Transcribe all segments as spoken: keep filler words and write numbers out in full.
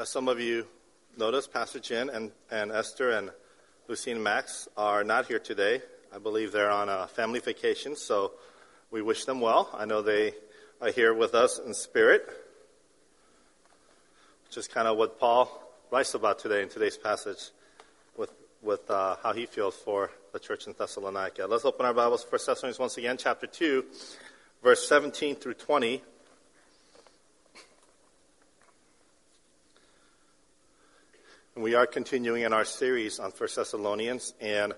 as some of you noticed, Pastor Jen and, and Esther and Lucine and Max are not here today. I believe they're on a family vacation, so we wish them well. I know they are here with us in spirit, which is kind of what Paul writes about today in today's passage with, with uh, how he feels for the church in Thessalonica. Let's open our Bibles to First Thessalonians once again, chapter two, verse seventeen through twenty. And we are continuing in our series on First Thessalonians, and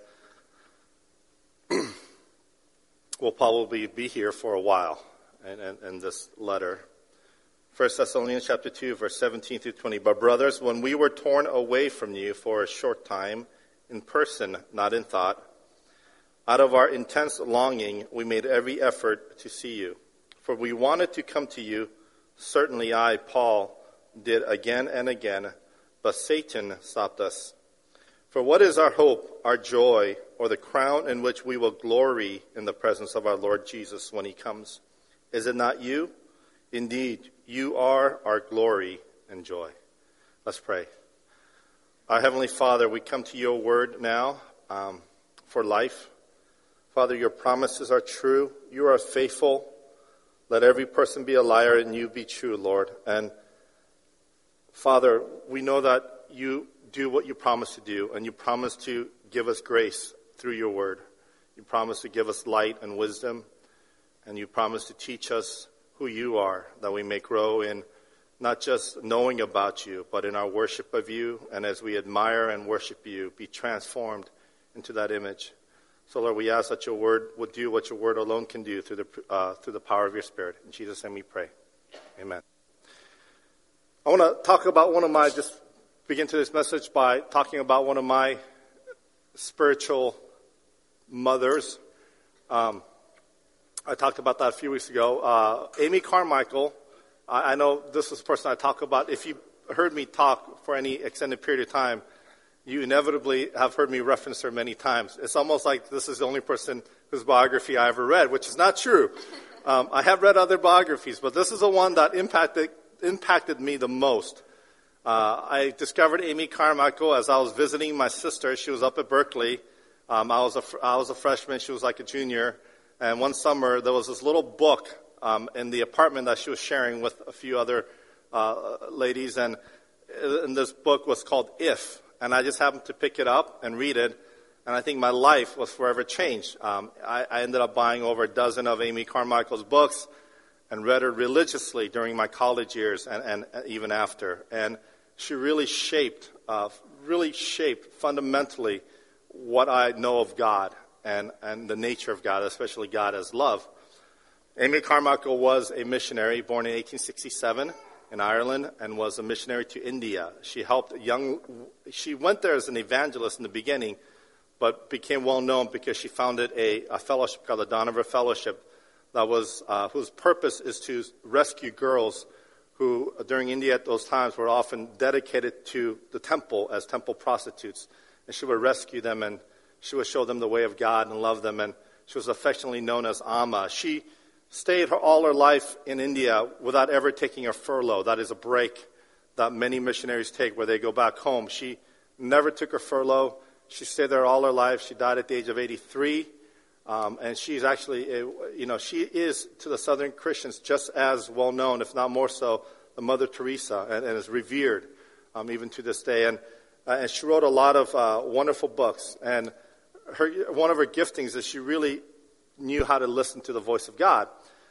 we'll probably be here for a while in, in, in this letter. First Thessalonians chapter two, verse seventeen through twenty. But brothers, when we were torn away from you for a short time, in person, not in thought, out of our intense longing, we made every effort to see you. For we wanted to come to you, certainly I, Paul, did again and again, but Satan stopped us. For what is our hope, our joy, or the crown in which we will glory in the presence of our Lord Jesus when he comes? Is it not you? Indeed, you are our glory and joy. Let's pray. Our Heavenly Father, we come to your word now um, for life. Father, your promises are true. You are faithful. Let every person be a liar and you be true, Lord. And Father, we know that you do what you promise to do, and you promise to give us grace through your word. You promise to give us light and wisdom, and you promise to teach us who you are, that we may grow in not just knowing about you, but in our worship of you, and as we admire and worship you, be transformed into that image. So, Lord, we ask that your word would do what your word alone can do through the uh, through the power of your Spirit. In Jesus' name we pray. Amen. I want to talk about one of my, just begin today's message by talking about one of my spiritual mothers. Um, I talked about that a few weeks ago. Uh, Amy Carmichael, I, I know this is the person I talk about. If you heard me talk for any extended period of time, you inevitably have heard me reference her many times. It's almost like this is the only person whose biography I ever read, which is not true. Um, I have read other biographies, but this is the one that impacted impacted me the most. Uh, I discovered Amy Carmichael as I was visiting my sister. She was up at Berkeley. Um, I was a I was a freshman. She was like a junior. And one summer, there was this little book um, in the apartment that she was sharing with a few other uh, ladies. And, and this book was called If. And I just happened to pick it up and read it. And I think my life was forever changed. Um, I, I ended up buying over a dozen of Amy Carmichael's books and read her religiously during my college years and, and even after. And she really shaped, uh, really shaped fundamentally what I know of God and, and the nature of God, especially God as love. Amy Carmichael was a missionary born in eighteen sixty-seven in Ireland and was a missionary to India. She helped young, she went there as an evangelist in the beginning, but became well known because she founded a, a fellowship called the Dohnavur Fellowship, that was uh, whose purpose is to rescue girls who, during India at those times, were often dedicated to the temple as temple prostitutes. And she would rescue them, and she would show them the way of God and love them. And she was affectionately known as Amma. She stayed her, all her life in India without ever taking a furlough. That is a break that many missionaries take where they go back home. She never took a furlough. She stayed there all her life. She died at the age of eighty-three. Um, and she's actually, a, you know, she is to the Southern Christians just as well known, if not more so, the Mother Teresa, and, and is revered um, even to this day. And, uh, and she wrote a lot of uh, wonderful books. And her, one of her giftings is she really knew how to listen to the voice of God.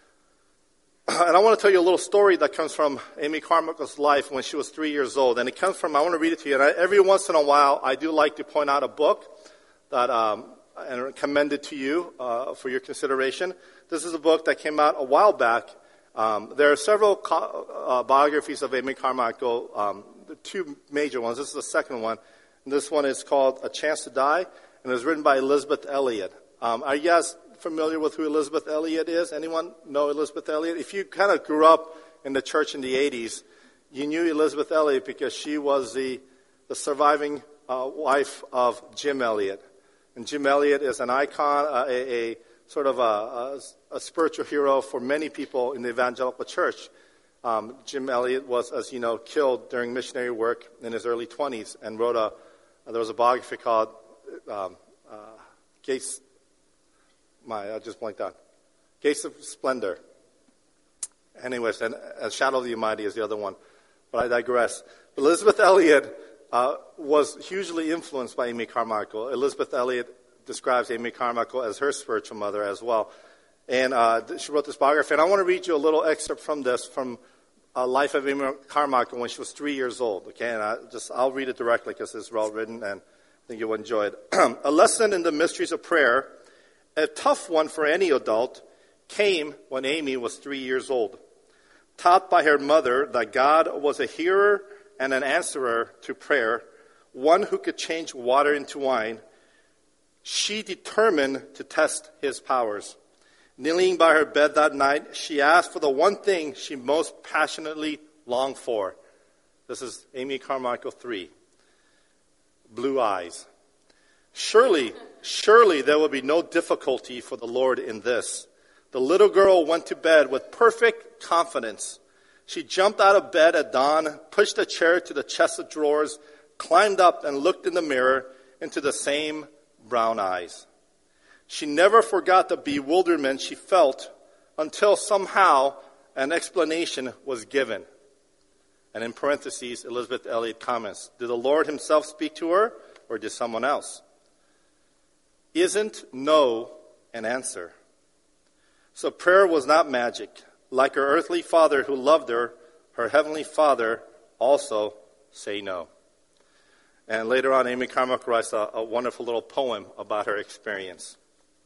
And I want to tell you a little story that comes from Amy Carmichael's life when she was three years old. And it comes from, I want to read it to you. And I, every once in a while, I do like to point out a book that um, and commend it to you uh, for your consideration. This is a book that came out a while back. Um, there are several co- uh, biographies of Amy Carmichael, um, the two major ones. This is the second one. And this one is called A Chance to Die, and it was written by Elisabeth Elliot. Um, are you guys familiar with who Elisabeth Elliot is? Anyone know Elisabeth Elliot? If you kind of grew up in the church in the eighties, you knew Elisabeth Elliot because she was the, the surviving uh, wife of Jim Elliot. And Jim Elliot is an icon, uh, a, a sort of a, a, a spiritual hero for many people in the evangelical church. Um, Jim Elliot was, as you know, killed during missionary work in his early twenties and wrote a, uh, there was a biography called um, uh, Gates, my, I just blanked out, Gates of Splendor. Anyways, and uh, Shadow of the Almighty is the other one, but I digress. Elizabeth Elliot uh, was hugely influenced by Amy Carmichael. Elizabeth Elliot describes Amy Carmichael as her spiritual mother as well. And uh, she wrote this biography, and I want to read you a little excerpt from this, from uh, Life of Amy Carmichael when she was three years old. Okay, and I just I'll read it directly because it's well written, and I think you'll enjoy it. A lesson in the mysteries of prayer, a tough one for any adult, came when Amy was three years old. Taught by her mother that God was a hearer and an answerer to prayer, one who could change water into wine, she determined to test his powers. Kneeling by her bed that night, she asked for the one thing she most passionately longed for. This is Amy Carmichael three. Blue eyes. Surely, surely there will be no difficulty for the Lord in this. The little girl went to bed with perfect confidence. She jumped out of bed at dawn, pushed a chair to the chest of drawers, climbed up and looked in the mirror into the same brown eyes. She never forgot the bewilderment she felt until somehow an explanation was given. And in parentheses, Elizabeth Elliot comments, did the Lord himself speak to her, or did someone else? Isn't no an answer? So prayer was not magic. Like her earthly father who loved her, her heavenly Father also say no. And later on, Amy Carmichael writes a, a wonderful little poem about her experience.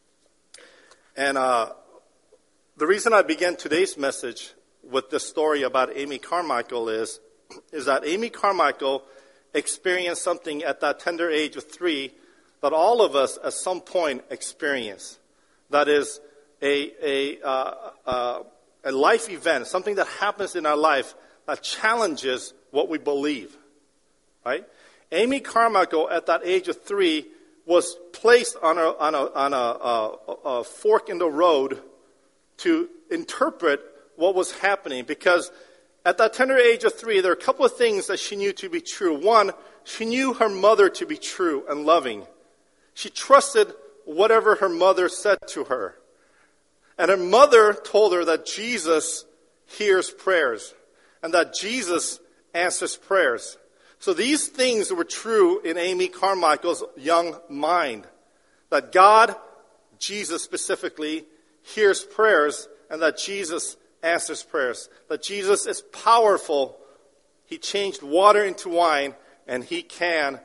And uh, the reason I began today's message with this story about Amy Carmichael is, is that Amy Carmichael experienced something at that tender age of three that all of us at some point experience. That is a, a, uh, uh, a life event, something that happens in our life that challenges what we believe, right? Amy Carmichael at that age of three was placed on a, on a, on a, a, a fork in the road to interpret what was happening. Because at that tender age of three, there are a couple of things that she knew to be true. One, she knew her mother to be true and loving. She trusted whatever her mother said to her. And her mother told her that Jesus hears prayers and that Jesus answers prayers. So these things were true in Amy Carmichael's young mind. That God, Jesus specifically, hears prayers and that Jesus answers prayers. That Jesus is powerful. He changed water into wine and he can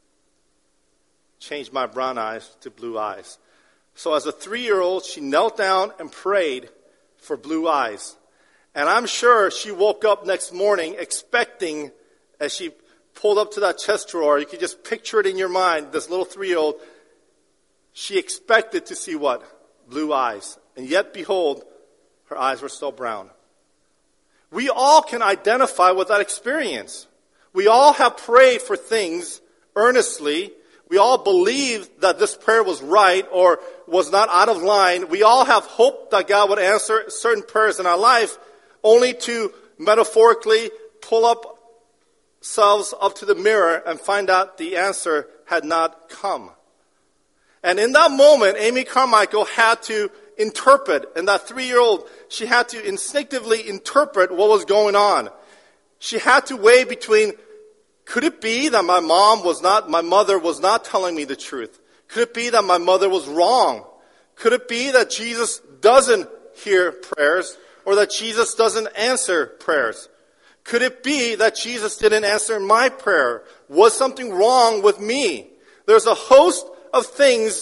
change my brown eyes to blue eyes. So as a three-year-old, she knelt down and prayed for blue eyes. And I'm sure she woke up next morning expecting, as she pulled up to that chest drawer, you could just picture it in your mind, this little three-year-old, she expected to see what? Blue eyes. And yet, behold, her eyes were still brown. We all can identify with that experience. We all have prayed for things earnestly. We all believe that this prayer was right or was not out of line. We all have hope that God would answer certain prayers in our life, only to metaphorically pull up ourselves up to the mirror and find out the answer had not come. And in that moment, Amy Carmichael had to interpret, and that three-year-old, she had to instinctively interpret what was going on. She had to weigh between, could it be that my mom was not, my mother was not telling me the truth? Could it be that my mother was wrong? Could it be that Jesus doesn't hear prayers or that Jesus doesn't answer prayers? Could it be that Jesus didn't answer my prayer? Was something wrong with me? There's a host of things,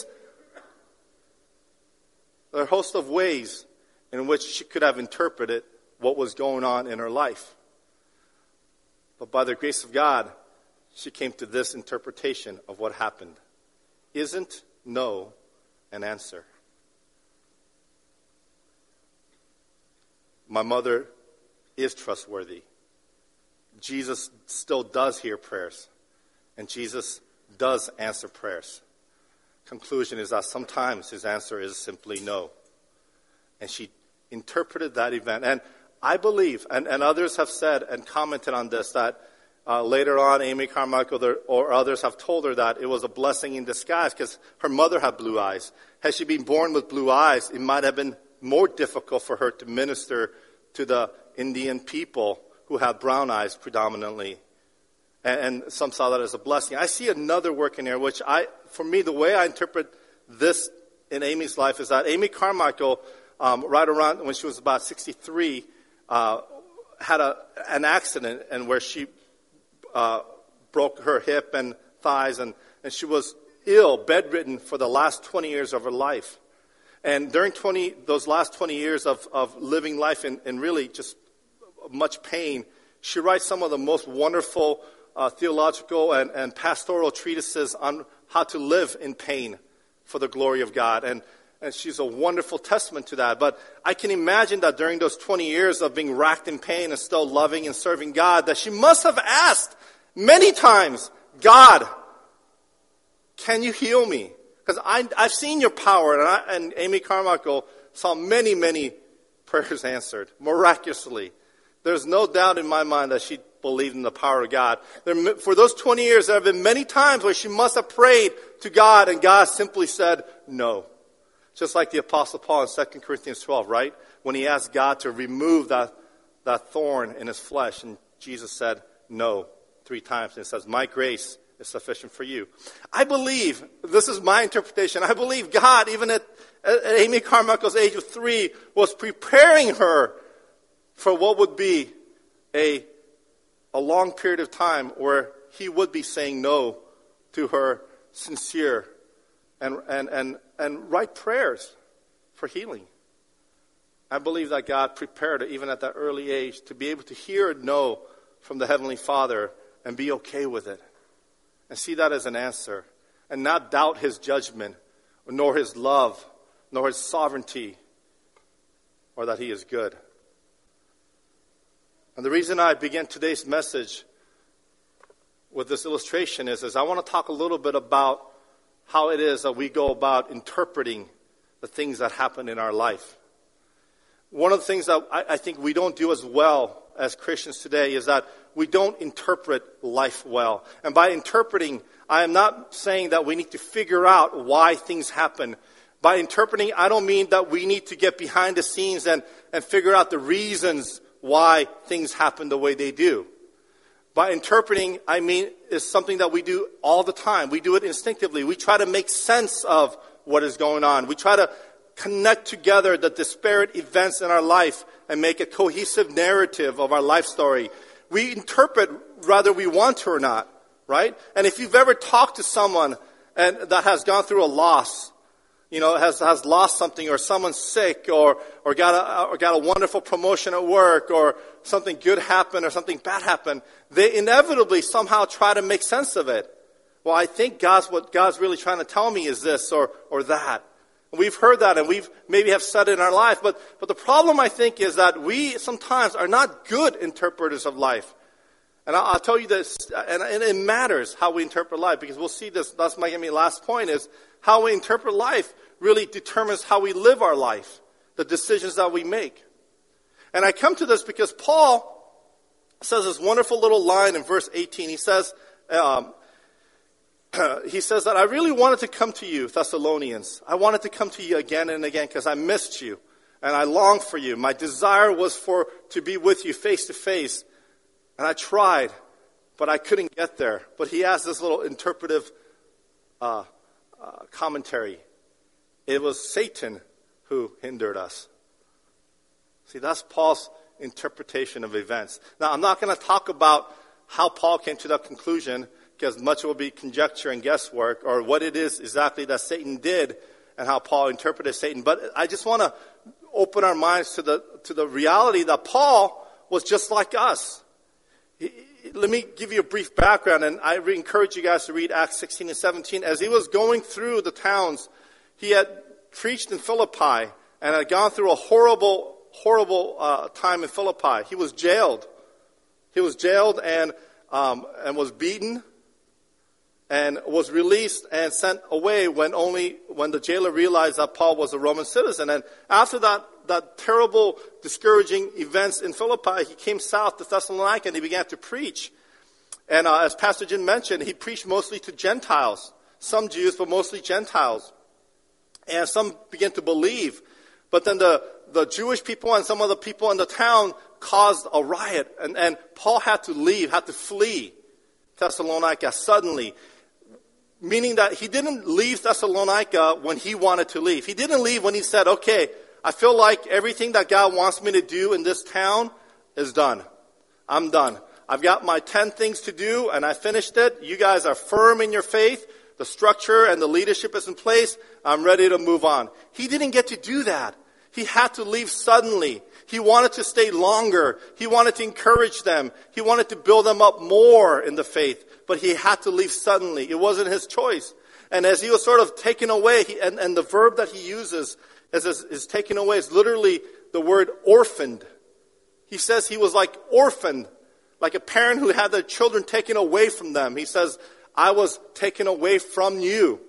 there are a host of ways in which she could have interpreted what was going on in her life. But by the grace of God, she came to this interpretation of what happened. Isn't no an answer? My mother is trustworthy. Jesus still does hear prayers, and Jesus does answer prayers. Conclusion is that sometimes his answer is simply no. And she interpreted that event. And I believe, and, and others have said and commented on this, that uh, later on Amy Carmichael there, or others have told her that it was a blessing in disguise because her mother had blue eyes. Had she been born with blue eyes, it might have been more difficult for her to minister to the Indian people who have brown eyes predominantly. And, and some saw that as a blessing. I see another work in here, which I, for me, the way I interpret this in Amy's life is that Amy Carmichael, um, right around when she was about sixty-three, uh, had a, an accident and where she uh, broke her hip and thighs, and, and she was ill, bedridden for the last twenty years of her life. And during twenty, those last twenty years of, of living life in, in really just much pain, she writes some of the most wonderful uh, theological and, and pastoral treatises on how to live in pain for the glory of God. And, and she's a wonderful testament to that. But I can imagine that during those twenty years of being racked in pain and still loving and serving God, that she must have asked many times, God, can you heal me? Because I've seen your power, and, I, and Amy Carmichael saw many, many prayers answered, miraculously. There's no doubt in my mind that she believed in the power of God. There, for those twenty years, there have been many times where she must have prayed to God, and God simply said, no. Just like the Apostle Paul in Second Corinthians twelve, right? When he asked God to remove that, that thorn in his flesh, and Jesus said, no, three times. And it says, my grace is sufficient for you. I believe, this is my interpretation, I believe God, even at, at Amy Carmichael's age of three, was preparing her for what would be a, a long period of time where he would be saying no to her sincere and, and, and, and right prayers for healing. I believe that God prepared her, even at that early age, to be able to hear a no from the Heavenly Father and be okay with it. And see that as an answer. And not doubt his judgment, nor his love, nor his sovereignty, or that he is good. And the reason I begin today's message with this illustration is, is I want to talk a little bit about how it is that we go about interpreting the things that happen in our life. One of the things that I, I think we don't do as well as Christians today is that we don't interpret life well. And by interpreting, I am not saying that we need to figure out why things happen. By interpreting, I don't mean that we need to get behind the scenes and, and figure out the reasons why things happen the way they do. By interpreting, I mean is something that we do all the time. We do it instinctively. We try to make sense of what is going on. We try to connect together the disparate events in our life and make a cohesive narrative of our life story. We interpret whether we want to or not, right? And if you've ever talked to someone and that has gone through a loss, you know, has has lost something, or someone's sick, or or got a or got a wonderful promotion at work, or something good happened, or something bad happened, they inevitably somehow try to make sense of it. Well, I think God's what God's really trying to tell me is this or or that. We've heard that, and we've maybe have said it in our life, but but the problem, I think, is that we sometimes are not good interpreters of life. And I'll, I'll tell you this, and, and it matters how we interpret life, because we'll see this. That's my, my last point is how we interpret life really determines how we live our life, the decisions that we make. And I come to this because Paul says this wonderful little line in verse eighteen. He says, um, he says that I really wanted to come to you, Thessalonians. I wanted to come to you again and again because I missed you and I longed for you. My desire was for to be with you face to face. And I tried, but I couldn't get there. But he has this little interpretive uh, uh, commentary. It was Satan who hindered us. See, that's Paul's interpretation of events. Now, I'm not going to talk about how Paul came to that conclusion, because much will be conjecture and guesswork, or what it is exactly that Satan did and how Paul interpreted Satan. But I just want to open our minds to the to the reality that Paul was just like us. He, let me give you a brief background, and I encourage you guys to read Acts sixteen and seventeen. As he was going through the towns, he had preached in Philippi and had gone through a horrible, horrible uh, time in Philippi. He was jailed. He was jailed and um, and was beaten, and was released and sent away when only when the jailer realized that Paul was a Roman citizen. And after that that terrible, discouraging events in Philippi, he came south to Thessalonica and he began to preach. And uh, as Pastor Jim mentioned, he preached mostly to Gentiles. Some Jews, but mostly Gentiles. And some began to believe. But then the, the Jewish people and some of the people in the town caused a riot. And, and Paul had to leave, had to flee Thessalonica suddenly. Meaning that he didn't leave Thessalonica when he wanted to leave. He didn't leave when he said, okay, I feel like everything that God wants me to do in this town is done. I'm done. I've got my ten things to do and I finished it. You guys are firm in your faith. The structure and the leadership is in place. I'm ready to move on. He didn't get to do that. He had to leave suddenly. He wanted to stay longer. He wanted to encourage them. He wanted to build them up more in the faith. But he had to leave suddenly. It wasn't his choice. And as he was sort of taken away, he, and, and the verb that he uses is, is, is taken away is literally the word orphaned. He says he was like orphaned, like a parent who had their children taken away from them. He says, I was taken away from you.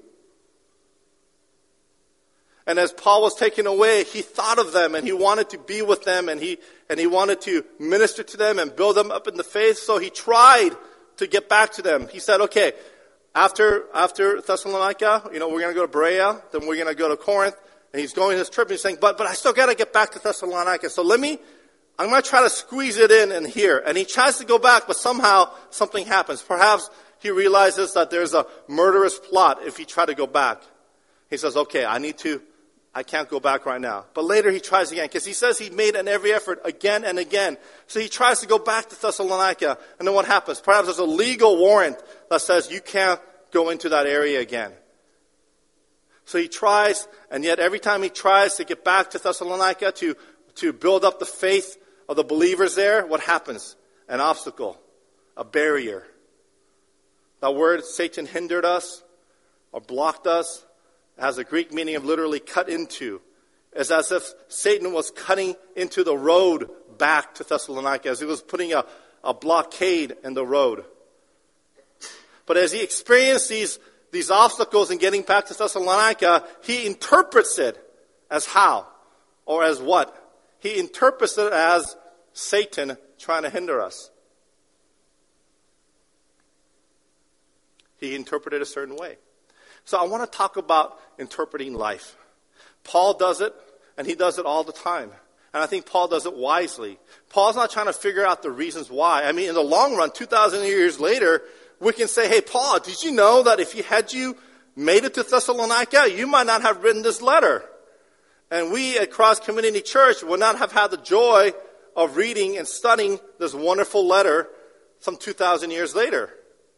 And as Paul was taken away, he thought of them and he wanted to be with them and he, and he wanted to minister to them and build them up in the faith. So he tried to get back to them. He said, okay, after, after Thessalonica, you know, we're going to go to Berea, then we're going to go to Corinth. And he's going his trip and he's saying, but, but I still got to get back to Thessalonica. So let me, I'm going to try to squeeze it in in here. And he tries to go back, but somehow something happens. Perhaps he realizes that there's a murderous plot if he try to go back. He says, okay, I need to, I can't go back right now. But later he tries again, because he says he made an every effort again and again. So he tries to go back to Thessalonica. And then what happens? Perhaps there's a legal warrant that says you can't go into that area again. So he tries, and yet every time he tries to get back to Thessalonica to, to build up the faith of the believers there, what happens? An obstacle, a barrier. That word, Satan hindered us or blocked us, has a Greek meaning of literally cut into. It's as if Satan was cutting into the road back to Thessalonica, as he was putting a, a blockade in the road. But as he experienced these, these obstacles in getting back to Thessalonica, he interprets it as how? Or as what? He interprets it as Satan trying to hinder us. He interpreted a certain way. So I want to talk about interpreting life. Paul does it, and he does it all the time. And I think Paul does it wisely. Paul's not trying to figure out the reasons why. I mean, in the long run, two thousand years later, we can say, hey, Paul, did you know that if you had you made it to Thessalonica, you might not have written this letter? And we at Cross Community Church would not have had the joy of reading and studying this wonderful letter some two thousand years later.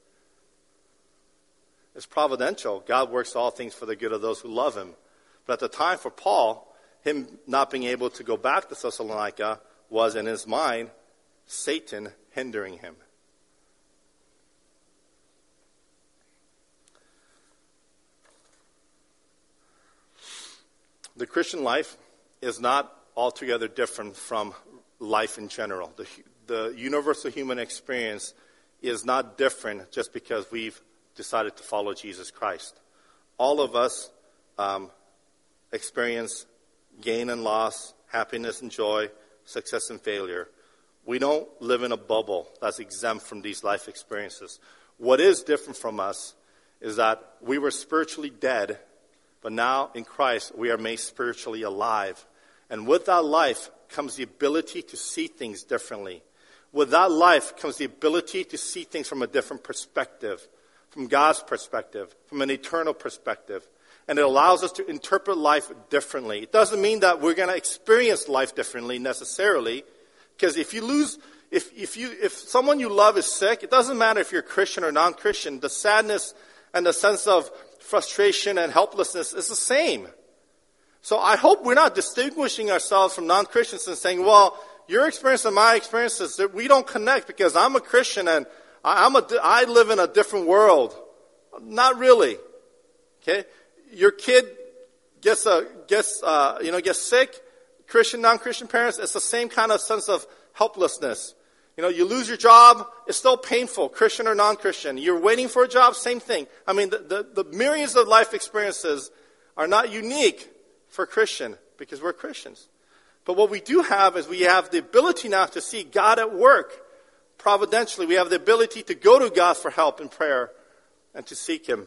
It's providential. God works all things for the good of those who love him. But at the time for Paul, him not being able to go back to Thessalonica was, in his mind, Satan hindering him. The Christian life is not altogether different from life in general. The, the universal human experience is not different just because we've decided to follow Jesus Christ. All of us um, experience gain and loss, happiness and joy, success and failure. We don't live in a bubble that's exempt from these life experiences. What is different from us is that we were spiritually dead, but now in Christ we are made spiritually alive. And with that life comes the ability to see things differently. With that life comes the ability to see things from a different perspective. From God's perspective, from an eternal perspective. And it allows us to interpret life differently. It doesn't mean that we're going to experience life differently necessarily. Because if you lose, if, if you, if someone you love is sick, it doesn't matter if you're Christian or non-Christian. The sadness and the sense of frustration and helplessness is the same. So I hope we're not distinguishing ourselves from non-Christians and saying, well, your experience and my experience is that we don't connect because I'm a Christian and I'm a, I live in a different world. Not really. Okay? Your kid gets a, gets, uh, you know, gets sick. Christian, non-Christian parents, it's the same kind of sense of helplessness. You know, you lose your job, it's still painful, Christian or non-Christian. You're waiting for a job, same thing. I mean, the, the, the myriads of life experiences are not unique for Christian because we're Christians. But what we do have is we have the ability now to see God at work providentially. We have the ability to go to God for help in prayer and to seek Him.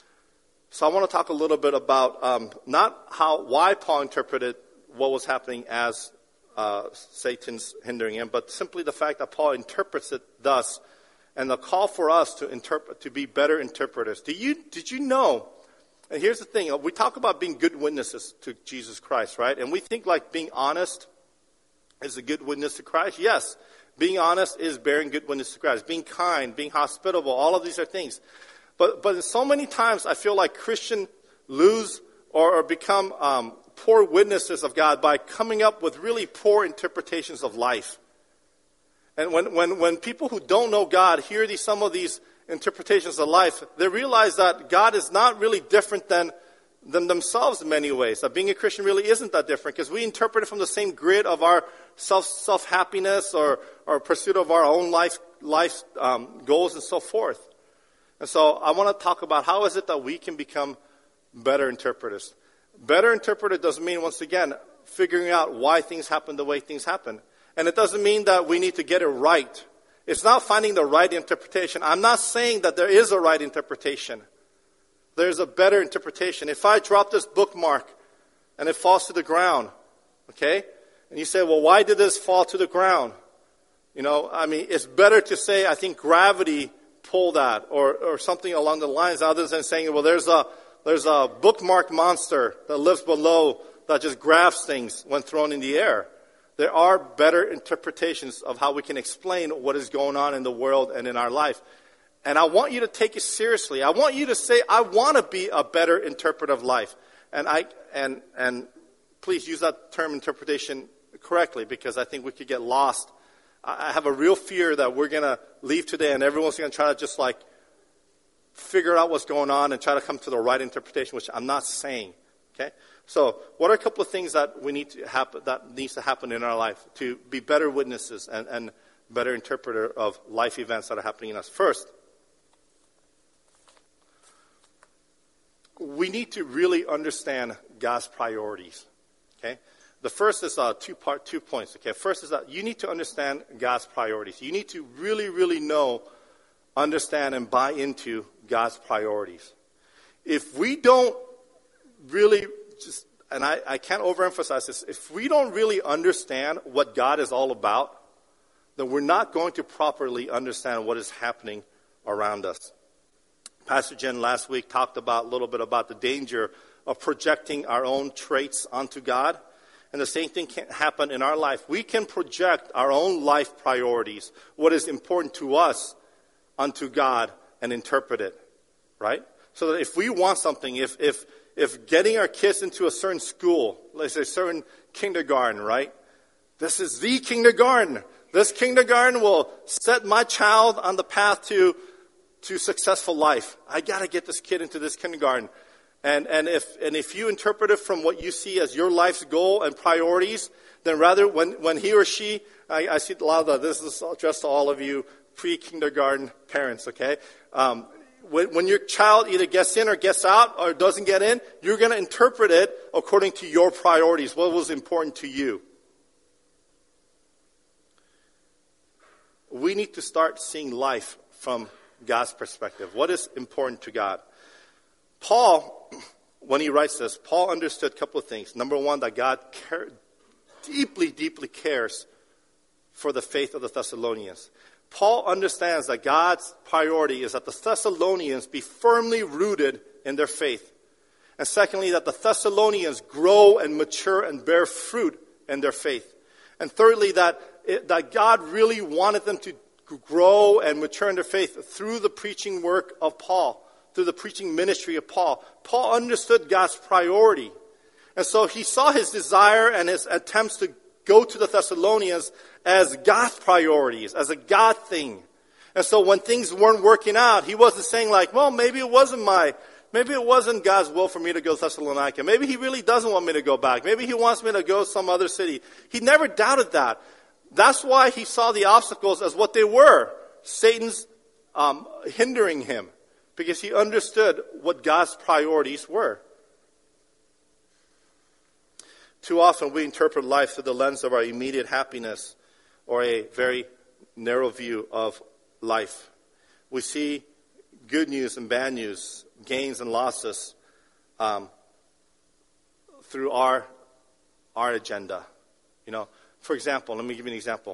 So I want to talk a little bit about um, not how why Paul interpreted what was happening as uh, Satan's hindering him, but simply the fact that Paul interprets it thus, and the call for us to interpret to be better interpreters. Do you did you know? And here's the thing: we talk about being good witnesses to Jesus Christ, right? And we think like being honest is a good witness to Christ. Yes, being honest is bearing good witness to Christ. Being kind, being hospitable, all of these are things. But but so many times I feel like Christians lose or, or become um, poor witnesses of God by coming up with really poor interpretations of life. And when, when, when people who don't know God hear these, some of these interpretations of life, they realize that God is not really different than, than themselves in many ways. That being a Christian really isn't that different, because we interpret it from the same grid of our self, self-happiness or, or pursuit of our own life, life um, goals and so forth. And so I want to talk about how is it that we can become better interpreters. Better interpreter doesn't mean, once again, figuring out why things happen the way things happen. And it doesn't mean that we need to get it right. It's not finding the right interpretation. I'm not saying that there is a right interpretation. There's a better interpretation. If I drop this bookmark and it falls to the ground, okay? And you say, well, why did this fall to the ground? You know, I mean, it's better to say, I think gravity pulled that, or, or something along the lines, other than saying, well, there's a There's a bookmark monster that lives below that just grabs things when thrown in the air. There are better interpretations of how we can explain what is going on in the world and in our life. And I want you to take it seriously. I want you to say, I want to be a better interpreter of life. And I and and please use that term interpretation correctly, because I think we could get lost. I have a real fear that we're going to leave today and everyone's going to try to just like figure out what's going on and try to come to the right interpretation, which I'm not saying. Okay? So, what are a couple of things that we need to happen, that needs to happen in our life to be better witnesses and, and better interpreter of life events that are happening in us? First, we need to really understand God's priorities. Okay? The first is uh, two part, two points. Okay? First is that you need to understand God's priorities. You need to really, really know, understand, and buy into God's priorities. If we don't really just, and I, I can't overemphasize this, if we don't really understand what God is all about, then we're not going to properly understand what is happening around us. Pastor Jen last week talked about a little bit about the danger of projecting our own traits onto God. And the same thing can happen in our life. We can project our own life priorities, what is important to us, unto God and interpret it, right? So that if we want something, if if if getting our kids into a certain school, let's say a certain kindergarten, right? This is the kindergarten. This kindergarten will set my child on the path to to successful life. I got to get this kid into this kindergarten. And and if and if you interpret it from what you see as your life's goal and priorities, then rather when, when he or she, I, I see a lot of that, this is addressed to all of you pre-kindergarten parents, okay? Um, when, when your child either gets in or gets out or doesn't get in, you're going to interpret it according to your priorities, what was important to you. We need to start seeing life from God's perspective. What is important to God? Paul, when he writes this, Paul understood a couple of things. Number one, that God care, deeply, deeply cares for the faith of the Thessalonians. Paul understands that God's priority is that the Thessalonians be firmly rooted in their faith. And secondly, that the Thessalonians grow and mature and bear fruit in their faith. And thirdly, that, it, that God really wanted them to grow and mature in their faith through the preaching work of Paul, through the preaching ministry of Paul. Paul understood God's priority. And so he saw his desire and his attempts to go to the Thessalonians as God's priorities, as a God thing. And so when things weren't working out, he wasn't saying like, well, maybe it wasn't my, maybe it wasn't God's will for me to go to Thessalonica. Maybe he really doesn't want me to go back. Maybe he wants me to go some other city. He never doubted that. That's why he saw the obstacles as what they were. Satan's um, hindering him. Because he understood what God's priorities were. Too often we interpret life through the lens of our immediate happiness or a very narrow view of life. We see good news and bad news, gains and losses um, through our our agenda. You know, for example, let me give you an example.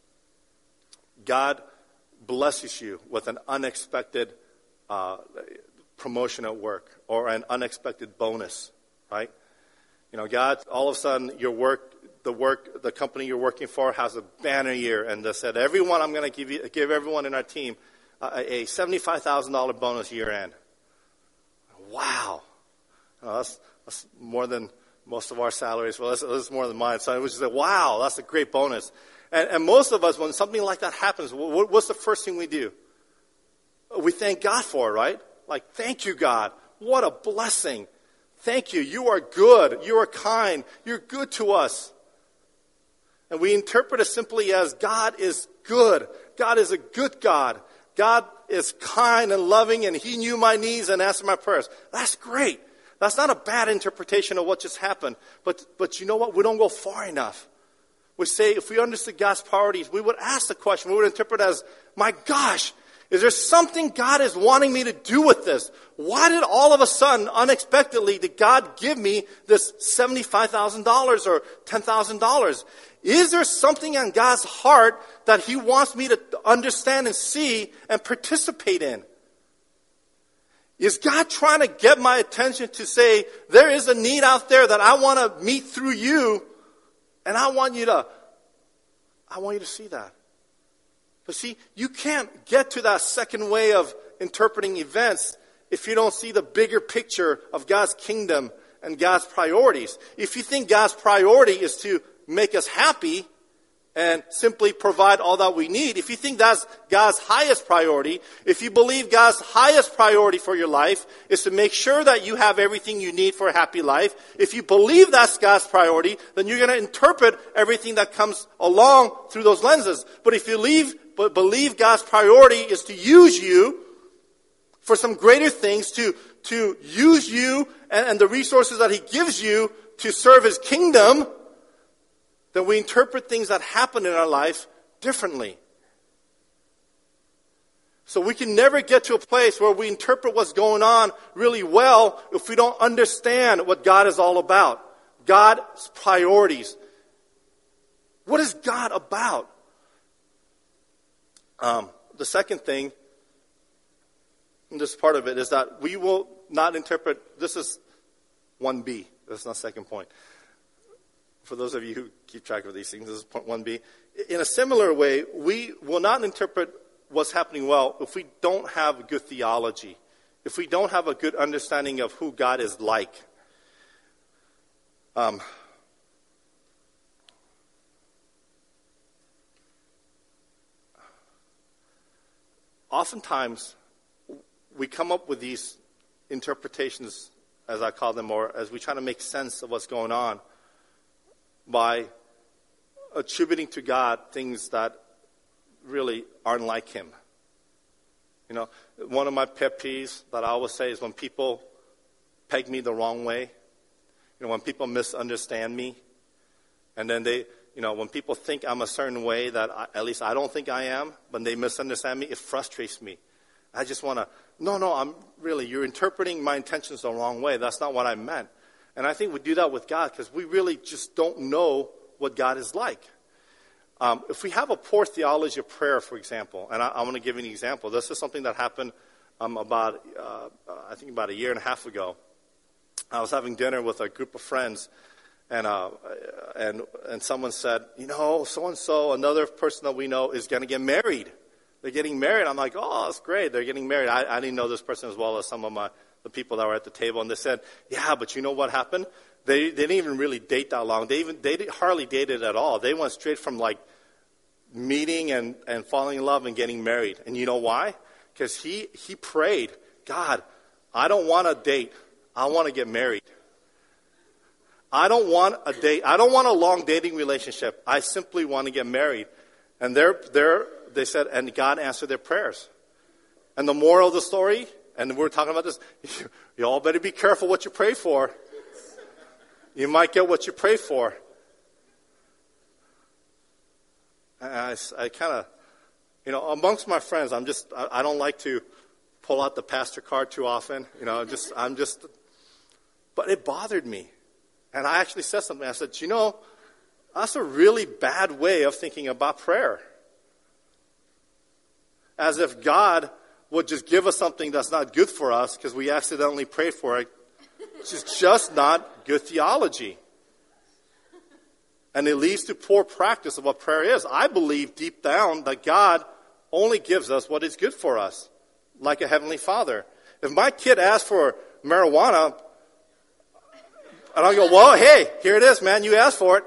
God blesses you with an unexpected uh, promotion at work or an unexpected bonus, right? You know, God, all of a sudden, your work, the work, the company you're working for has a banner year, and they said, everyone, I'm going to give you, give everyone in our team uh, a seventy-five thousand dollars bonus year end. Wow, you know, that's that's more than most of our salaries. Well, that's, that's more than mine. So it was just like, wow, that's a great bonus. And, and most of us, when something like that happens, what, what's the first thing we do? We thank God for it, right? Like, thank you, God. What a blessing. Thank you. You are good. You are kind. You're good to us. And we interpret it simply as God is good. God is a good God. God is kind and loving, and He knew my needs and answered my prayers. That's great. That's not a bad interpretation of what just happened. But, but you know what? We don't go far enough. We say, if we understood God's priorities, we would ask the question, we would interpret it as, my gosh, is there something God is wanting me to do with this? Why did all of a sudden, unexpectedly, did God give me this seventy-five thousand dollars or ten thousand dollars? Is there something on God's heart that He wants me to understand and see and participate in? Is God trying to get my attention to say, there is a need out there that I want to meet through you, and I want you to, I want you to see that. But see, you can't get to that second way of interpreting events if you don't see the bigger picture of God's kingdom and God's priorities. If you think God's priority is to make us happy and simply provide all that we need, if you think that's God's highest priority, if you believe God's highest priority for your life is to make sure that you have everything you need for a happy life, if you believe that's God's priority, then you're going to interpret everything that comes along through those lenses. But if you leave, but believe God's priority is to use you for some greater things, to, to use you and, and the resources that He gives you to serve His kingdom, then we interpret things that happen in our life differently. So we can never get to a place where we interpret what's going on really well if we don't understand what God is all about. God's priorities. What is God about? Um, the second thing, and this part of it, is that we will not interpret, this is one B, this is not second point. For those of you who keep track of these things, this is point one B. In a similar way, we will not interpret what's happening well if we don't have good theology, if we don't have a good understanding of who God is like. Um, oftentimes, we come up with these interpretations, as I call them, or as we try to make sense of what's going on, by attributing to God things that really aren't like Him. You know, one of my pet peeves that I always say is when people peg me the wrong way. You know, when people misunderstand me, and then they, you know, when people think I'm a certain way that I, at least I don't think I am, when they misunderstand me, it frustrates me. I just want to, no, no, I'm really, you're interpreting my intentions the wrong way. That's not what I meant. And I think we do that with God because we really just don't know what God is like. Um, if we have a poor theology of prayer, for example, and I, I want to give you an example. This is something that happened um, about, uh, I think about a year and a half ago. I was having dinner with a group of friends, and uh, and and someone said, you know, so-and-so, another person that we know, is going to get married. They're getting married. I'm like, oh, that's great. They're getting married. I, I didn't know this person as well as some of my the people that were at the table, and they said, yeah, but you know what happened? They, they didn't even really date that long. They even they hardly dated at all. They went straight from like meeting and, and falling in love and getting married. And you know why? Because he, he prayed, God, I don't want a date. I want to get married. I don't want a date. I don't want a long dating relationship. I simply want to get married. And they're, they're, they said, and God answered their prayers. And the moral of the story, and we're talking about this, you all better be careful what you pray for. You might get what you pray for. And I, I kind of, you know, amongst my friends, I'm just, I, I don't like to pull out the pastor card too often. You know, just, I'm just, but it bothered me. And I actually said something. I said, you know, that's a really bad way of thinking about prayer. As if God would just give us something that's not good for us because we accidentally prayed for it. It's just not good theology. And it leads to poor practice of what prayer is. I believe deep down that God only gives us what is good for us, like a heavenly Father. If my kid asks for marijuana, and I go, well, hey, here it is, man, you asked for it.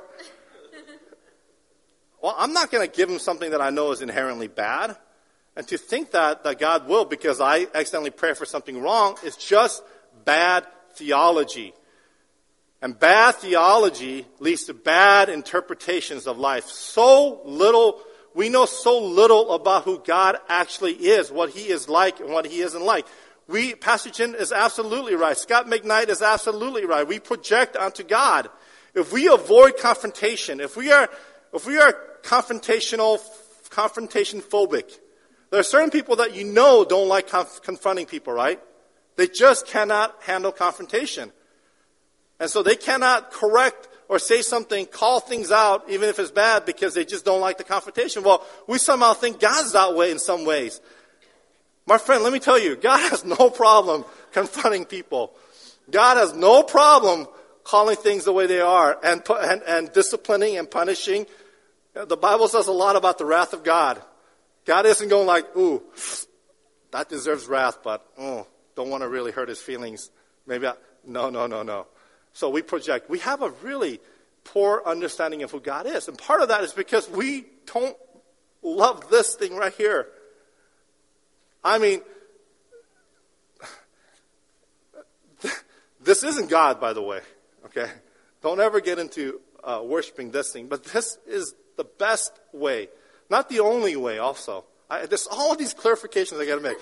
Well, I'm not going to give him something that I know is inherently bad. And to think that, that God will, because I accidentally pray for something wrong, is just bad theology. And bad theology leads to bad interpretations of life. So little, we know so little about who God actually is, what He is like and what He isn't like. We, Pastor Jim is absolutely right. Scott McKnight is absolutely right. We project onto God. If we avoid confrontation, if we are, if we are confrontational, confrontation phobic, there are certain people that you know don't like conf- confronting people, right? They just cannot handle confrontation. And so they cannot correct or say something, call things out, even if it's bad, because they just don't like the confrontation. Well, we somehow think God's that way in some ways. My friend, let me tell you, God has no problem confronting people. God has no problem calling things the way they are and, and, and disciplining and punishing. The Bible says a lot about the wrath of God. God isn't going like, ooh, that deserves wrath, but oh, don't want to really hurt his feelings. Maybe I, no, no, no, no. So we project. We have a really poor understanding of who God is. And part of that is because we don't love this thing right here. I mean, this isn't God, by the way. Okay? Don't ever get into uh, worshiping this thing. But this is the best way. Not the only way also. I, there's all these clarifications I got to make.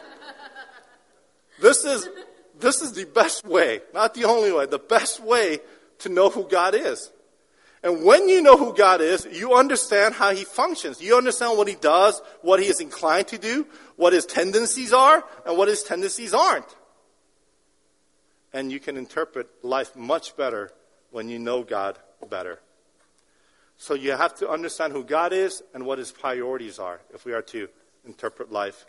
This is this is the best way, not the only way, the best way to know who God is. And when you know who God is, you understand how He functions. You understand what He does, what He is inclined to do, what His tendencies are, and what His tendencies aren't. And you can interpret life much better when you know God better. So you have to understand who God is and what His priorities are if we are to interpret life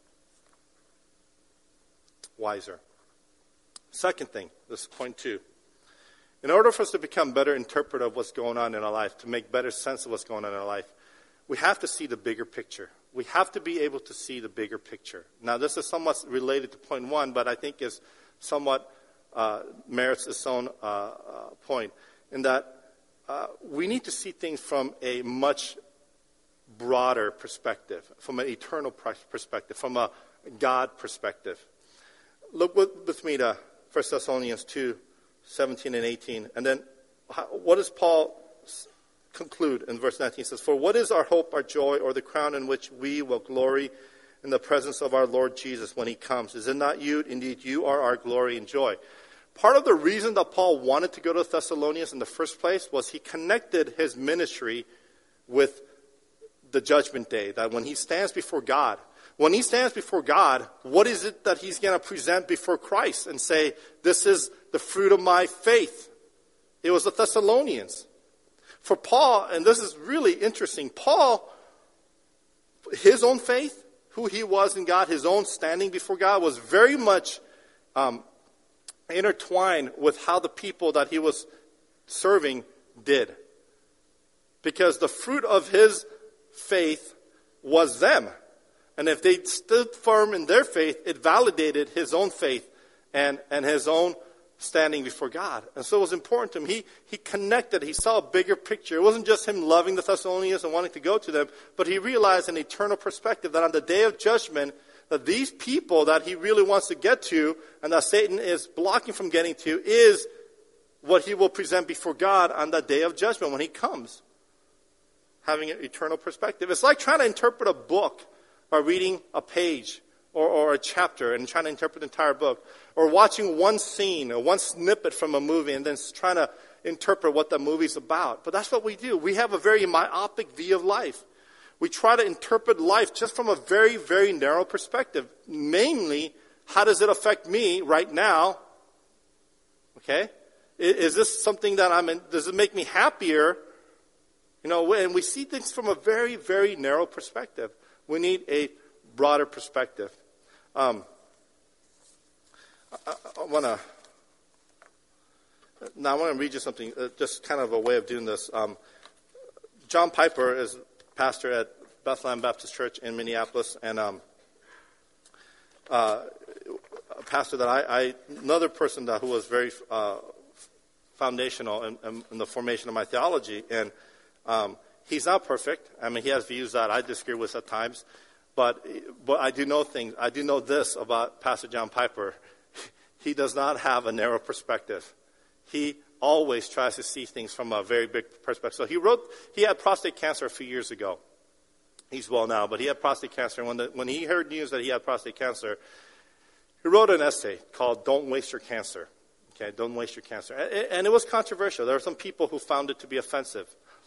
wiser. Second thing, this is point two. In order for us to become better interpreter of what's going on in our life, to make better sense of what's going on in our life, we have to see the bigger picture. We have to be able to see the bigger picture. Now, this is somewhat related to point one, but I think is somewhat uh, merits its own uh, uh, point, in that Uh, we need to see things from a much broader perspective, from an eternal perspective, from a God perspective. Look with, with me to First Thessalonians two, seventeen and eighteen. And then how, what does Paul conclude in verse nineteen? He says, "For what is our hope, our joy, or the crown in which we will glory in the presence of our Lord Jesus when He comes? Is it not you? Indeed, you are our glory and joy." Part of the reason that Paul wanted to go to Thessalonians in the first place was he connected his ministry with the judgment day, that when he stands before God, when he stands before God, what is it that he's going to present before Christ and say, this is the fruit of my faith? It was the Thessalonians. For Paul, and this is really interesting, Paul, his own faith, who he was in God, his own standing before God was very much um, intertwined with how the people that he was serving did. Because the fruit of his faith was them. And if they stood firm in their faith, it validated his own faith and, and his own standing before God. And so it was important to him. He, he connected. He saw a bigger picture. It wasn't just him loving the Thessalonians and wanting to go to them, but he realized an eternal perspective that on the day of judgment, that these people that he really wants to get to and that Satan is blocking from getting to is what he will present before God on that day of judgment when he comes. Having an eternal perspective. It's like trying to interpret a book by reading a page or, or a chapter and trying to interpret the entire book. Or watching one scene or one snippet from a movie and then trying to interpret what the movie's about. But that's what we do. We have a very myopic view of life. We try to interpret life just from a very, very narrow perspective. Mainly, how does it affect me right now? Okay? Is this something that I'm in, does it make me happier? You know, and we see things from a very, very narrow perspective. We need a broader perspective. Um, I, I want to, now I want to read you something, uh, just kind of a way of doing this. Um, John Piper is pastor at Bethlehem Baptist Church in Minneapolis, and um, uh, a pastor that I, I, another person that who was very uh, foundational in, in, in the formation of my theology, and um, he's not perfect. I mean, he has views that I disagree with at times, but but I do know things. I do know this about Pastor John Piper: he does not have a narrow perspective. He always tries to see things from a very big perspective. So he wrote, he had prostate cancer a few years ago. He's well now, but he had prostate cancer. And when, the, when he heard news that he had prostate cancer, he wrote an essay called Don't Waste Your Cancer. Okay, don't waste your cancer. And it was controversial. There were some people who found it to be offensive.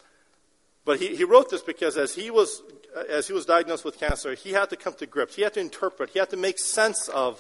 But he, he wrote this because as he was as he was diagnosed with cancer, he had to come to grips. He had to interpret. He had to make sense of,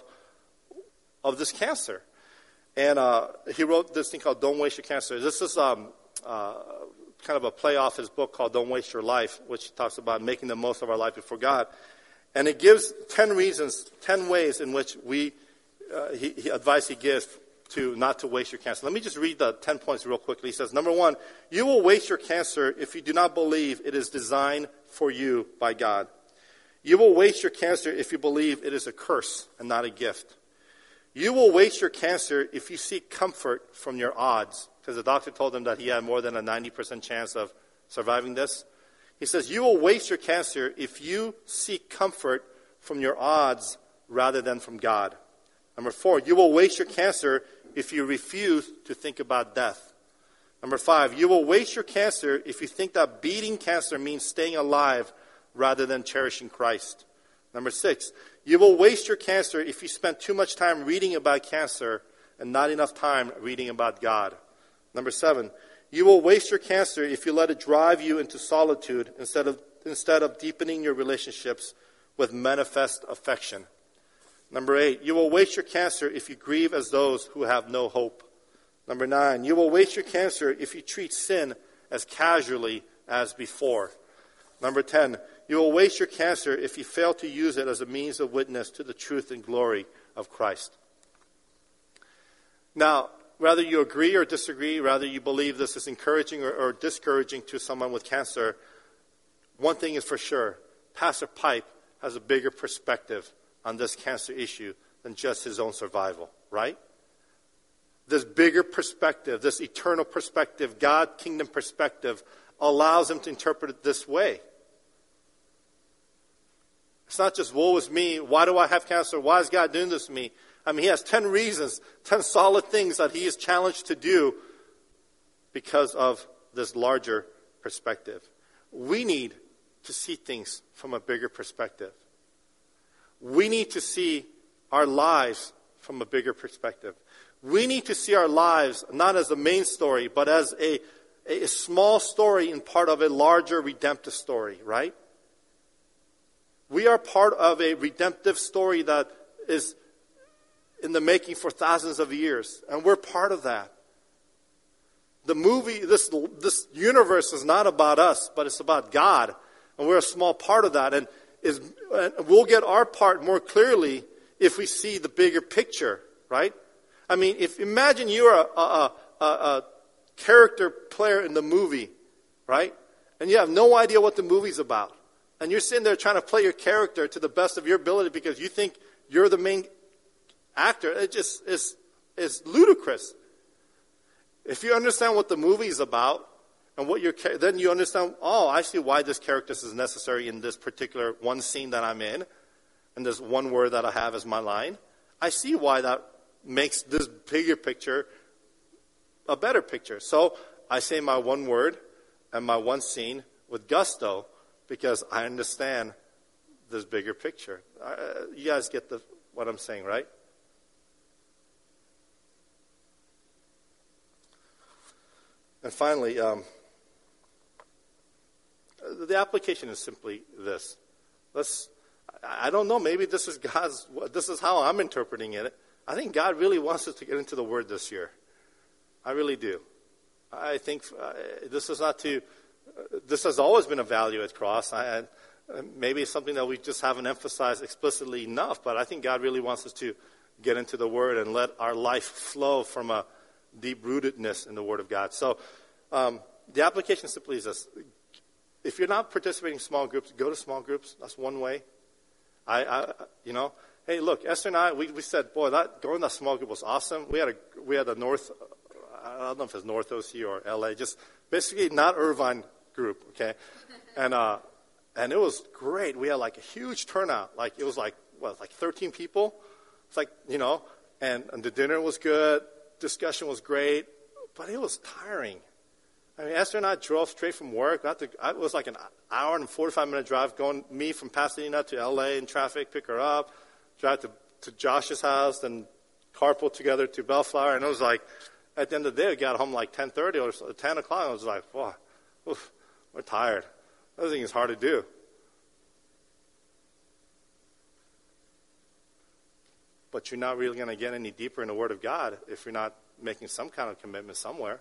of this cancer. And uh, he wrote this thing called Don't Waste Your Cancer. This is um, uh, kind of a play off his book called Don't Waste Your Life, which talks about making the most of our life before God. And it gives ten reasons, ten ways in which we, uh, he, he, advice he gives to not to waste your cancer. Let me just read the ten points real quickly. He says, number one, you will waste your cancer if you do not believe it is designed for you by God. You will waste your cancer if you believe it is a curse and not a gift. You will waste your cancer if you seek comfort from your odds, because the doctor told him that he had more than a ninety percent chance of surviving this. He says, you will waste your cancer if you seek comfort from your odds rather than from God. Number four, you will waste your cancer if you refuse to think about death. Number five, you will waste your cancer if you think that beating cancer means staying alive rather than cherishing Christ. Number six, you will waste your cancer if you spend too much time reading about cancer and not enough time reading about God. Number seven, you will waste your cancer if you let it drive you into solitude instead of, instead of deepening your relationships with manifest affection. Number eight, you will waste your cancer if you grieve as those who have no hope. Number nine, you will waste your cancer if you treat sin as casually as before. Number ten, you will waste your cancer if you fail to use it as a means of witness to the truth and glory of Christ. Now, whether you agree or disagree, whether you believe this is encouraging or, or discouraging to someone with cancer, one thing is for sure, Pastor Pipe has a bigger perspective on this cancer issue than just his own survival, right? This bigger perspective, this eternal perspective, God kingdom perspective, allows him to interpret it this way. It's not just, woe is me, why do I have cancer, why is God doing this to me? I mean, he has ten reasons, ten solid things that he is challenged to do because of this larger perspective. We need to see things from a bigger perspective. We need to see our lives from a bigger perspective. We need to see our lives not as the main story, but as a, a small story and part of a larger redemptive story, right? We are part of a redemptive story that is in the making for thousands of years, and we're part of that. The movie, this this universe is not about us, but it's about God, and we're a small part of that. And is and we'll get our part more clearly if we see the bigger picture, right? I mean, if imagine you're a, a, a, a character player in the movie, right? And you have no idea what the movie's about. And you're sitting there trying to play your character to the best of your ability because you think you're the main actor. It just is, is ludicrous. If you understand what the movie is about, and what you're, then you understand, oh, I see why this character is necessary in this particular one scene that I'm in, and this one word that I have as my line. I see why that makes this bigger picture a better picture. So I say my one word and my one scene with gusto because I understand this bigger picture. Uh, you guys get the what I'm saying, right? And finally, um, the application is simply this. Let's, I don't know, maybe this is God's, this is how I'm interpreting it. I think God really wants us to get into the Word this year. I really do. I think uh, this is not to, uh, this has always been a value at Cross. I, I, maybe it's something that we just haven't emphasized explicitly enough, but I think God really wants us to get into the Word and let our life flow from a deep-rootedness in the Word of God. So um, the application simply is this. If you're not participating in small groups, go to small groups. That's one way. I, I you know, hey, look, Esther and I, we, we said, boy, that going to that small group was awesome. We had a we had a North, I don't know if it's North O C or L A, just basically not Irvine group, okay? And uh, and it was great. We had like a huge turnout. Like it was like what, like thirteen people. It's like, you know, and, and the dinner was good, discussion was great, but it was tiring. I mean, Esther and I drove straight from work. I had to, I, it was like an hour and forty-five minute drive going me from Pasadena to L A in traffic, pick her up, drive to, to Josh's house, then carpool together to Bellflower. And it was like, at the end of the day, we got home like ten thirty or ten o'clock. I was like, wow, oof, we're tired. This thing is hard to do. But you're not really going to get any deeper in the Word of God if you're not making some kind of commitment somewhere.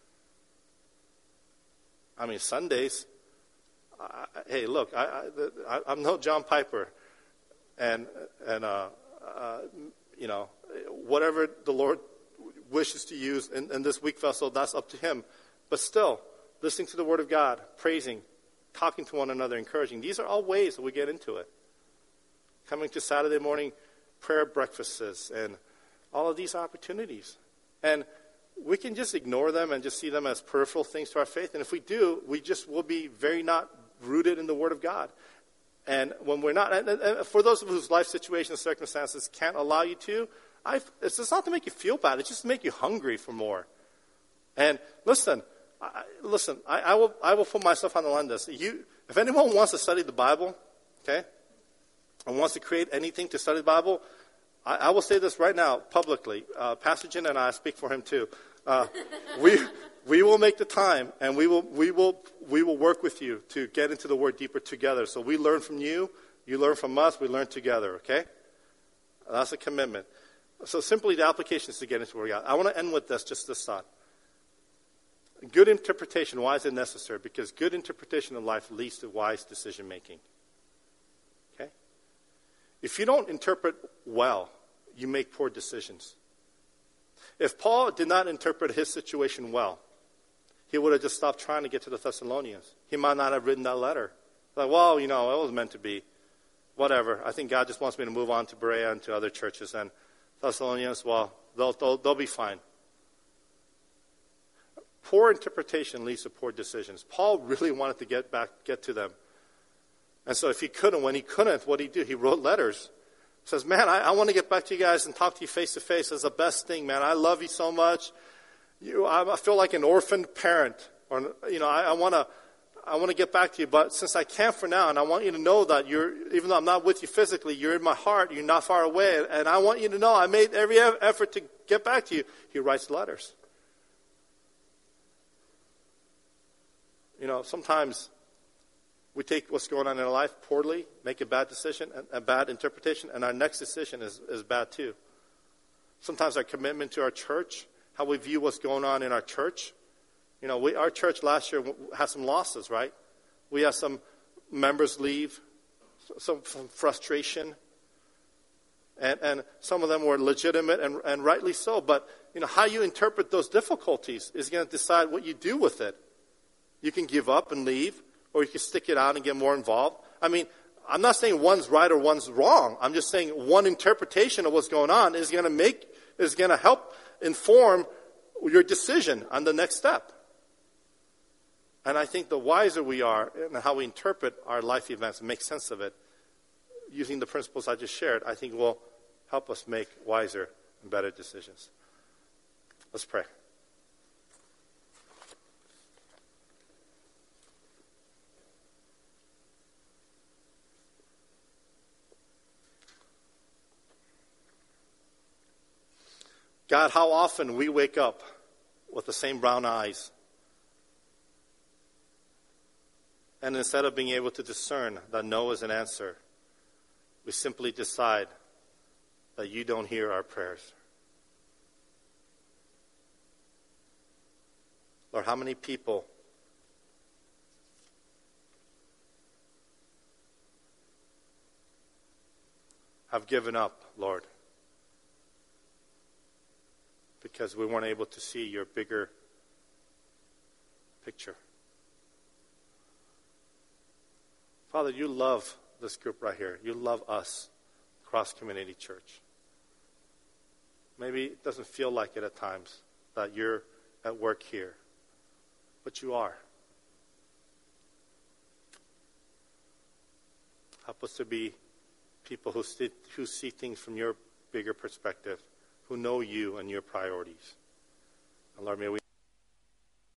I mean, Sundays, I, hey, look, I, I, I'm no John Piper. And, and uh, uh, you know, whatever the Lord wishes to use in, in this week vessel, that's up to him. But still, listening to the Word of God, praising, talking to one another, encouraging, these are all ways that we get into it. Coming to Saturday morning prayer breakfasts and all of these opportunities. And we can just ignore them and just see them as peripheral things to our faith. And if we do, we just will be very not rooted in the Word of God. And when we're not, and, and for those of whose life situations, circumstances can't allow you to, I've, it's just not to make you feel bad. It's just to make you hungry for more. And listen, I, listen, I, I will I will put myself on the line on this. You, if anyone wants to study the Bible, okay, and wants to create anything to study the Bible, I, I will say this right now publicly. Uh, Pastor Jin and I speak for him too. Uh, we we will make the time, and we will we will we will work with you to get into the Word deeper together. So we learn from you, you learn from us, we learn together. Okay, that's a commitment. So simply the application is to get into the Word of God. I want to end with this, just this thought. Good interpretation. Why is it necessary? Because good interpretation of life leads to wise decision making. Okay, if you don't interpret well, you make poor decisions. If Paul did not interpret his situation well, he would have just stopped trying to get to the Thessalonians. He might not have written that letter. Like, well, you know, it was meant to be. Whatever. I think God just wants me to move on to Berea and to other churches. And Thessalonians, well, they'll, they'll, they'll be fine. Poor interpretation leads to poor decisions. Paul really wanted to get back, get to them. And so if he couldn't, when he couldn't, what did he do? He wrote letters. Says, man, I, I want to get back to you guys and talk to you face to face. It's the best thing, man. I love you so much. You, I, I feel like an orphaned parent, or you know, I, I want to, I want to get back to you. But since I can't for now, and I want you to know that you're, even though I'm not with you physically, you're in my heart. You're not far away, and I want you to know I made every effort to get back to you. He writes letters. You know, sometimes we take what's going on in our life poorly, make a bad decision, a bad interpretation, and our next decision is, is bad too. Sometimes our commitment to our church, how we view what's going on in our church. You know, we, our church last year had some losses, right? We had some members leave, some, some frustration, and, and some of them were legitimate and, and rightly so. But, you know, how you interpret those difficulties is going to decide what you do with it. You can give up and leave, or you can stick it out and get more involved. I mean, I'm not saying one's right or one's wrong. I'm just saying one interpretation of what's going on is going to make, is going to help inform your decision on the next step. And I think the wiser we are in how we interpret our life events and make sense of it, using the principles I just shared, I think will help us make wiser and better decisions. Let's pray. God, how often we wake up with the same brown eyes, And instead of being able to discern that no is an answer, we simply decide that you don't hear our prayers. Lord, how many people have given up, Lord, because we weren't able to see your bigger picture. Father, you love this group right here. You love us, Cross Community Church. Maybe it doesn't feel like it at times that you're at work here, but you are. Help us to be people who see, who see things from your bigger perspective, who know you and your priorities. And Lord, may we